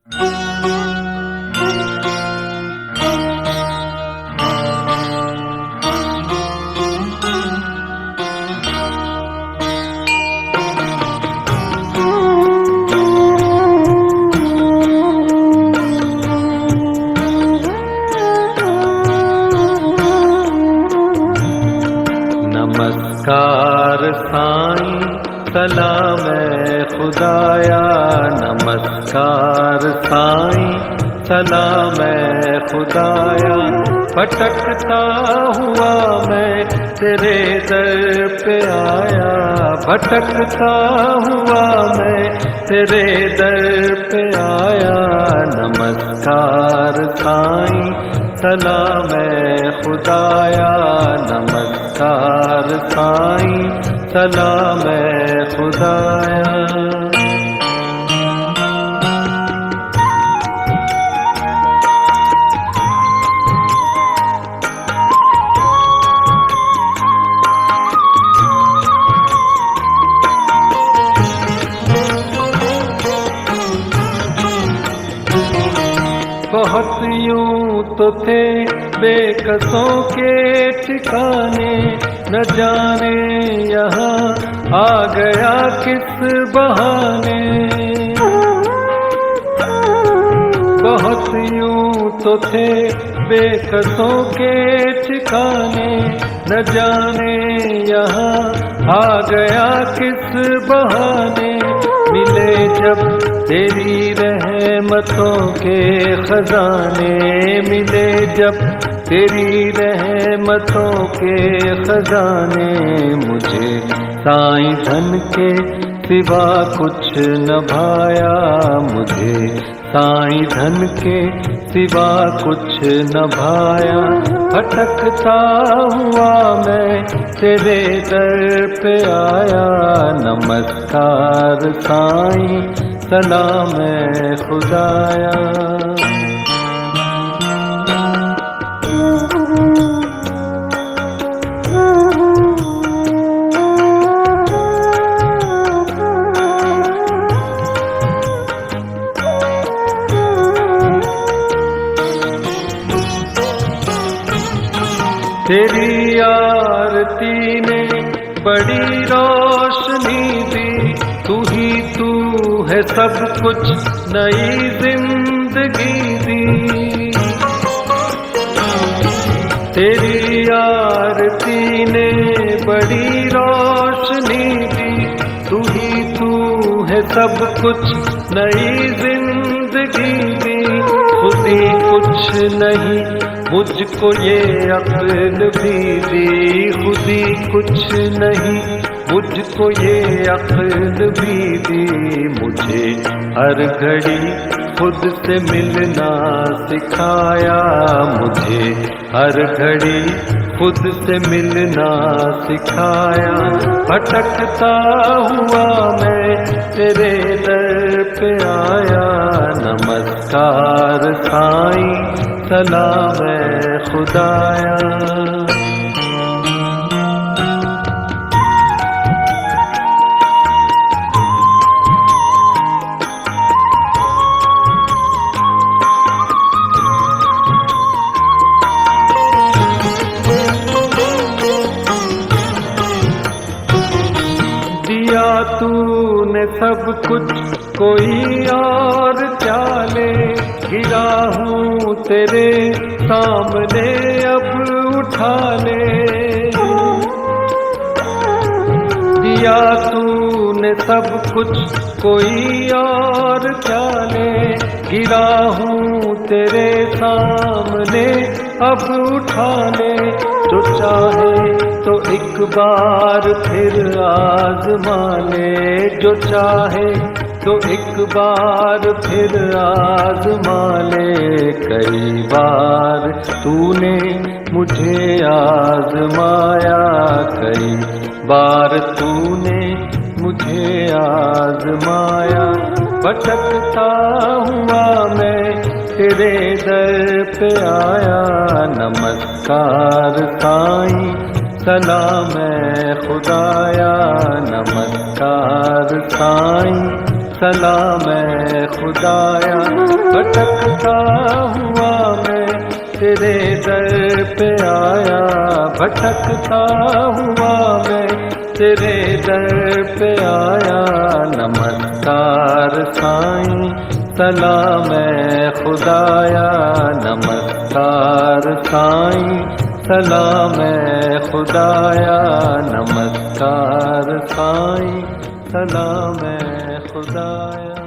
नमस्कार साईं सलाम खुदाया, नमस्कार साईं सलाम खुदाया। भटकता हुआ मैं तेरे दर पे आया, भटकता हुआ मैं तेरे दर पे आया। नमस्कार साईं सलाम खुदाया, नमस्कार साईं सलाम खुदाया। बहुत यूं तो थे बेकसों के ठिकाने, न जाने यहाँ आ गया किस बहाने। बहुत यूं तो थे बेकसों के ठिकाने, न जाने यहाँ आ गया किस बहाने। मिले जब तेरी रहमतों के खजाने, मिले जब तेरी रहमतों के खजाने। मुझे साईं धन के सिवा कुछ न भाया, मुझे साईं धन के सिवा कुछ न भाया। भटकता हुआ मैं तेरे दर पे आया, नमस्कार साईं सलाम खुदाया। तेरी आरती ने बड़ी रोशनी दी, तू ही तू है सब कुछ नई जिंदगी दी। तेरी आरती ने बड़ी रोशनी दी, तू ही तू है सब कुछ नई जिंदगी दी। खुदी कुछ नहीं मुझको ये अक्ल भी दी, खुदी कुछ नहीं मुझको ये अक्ल भी दी। मुझे हर घड़ी खुद से मिलना सिखाया, मुझे हर घड़ी खुद से मिलना सिखाया। भटकता हुआ मैं तेरे दर पे आया, नमस्कार साईं सलाम खुदाया। दिया तूने सब कुछ कोई और चाले, गिरा हूँ तेरे सामने अब उठा ले। दिया तूने सब कुछ कोई और चाले, गिरा हूँ तेरे सामने अब उठा ले। जो चाहे तो एक बार फिर आज़मा ले, जो चाहे तो एक बार फिर आज़मा ले। कई बार तूने मुझे आज़माया, कई बार तूने मुझे आज़माया। भटकता हुआ मैं तेरे दर पे आया, नमस्कार साईं सलाम खुदाया, नमस्कार साईं सलाम है खुदाया। भटकता हुआ मैं तेरे दर पे आया, भटकता हुआ मैं तेरे दर पे आया। नमस्कार साईं, सलाम है खुदाया। नमस्कार साईं, सलाम है खुदाया। नमस्कार साईं, सलाम है खुदाया।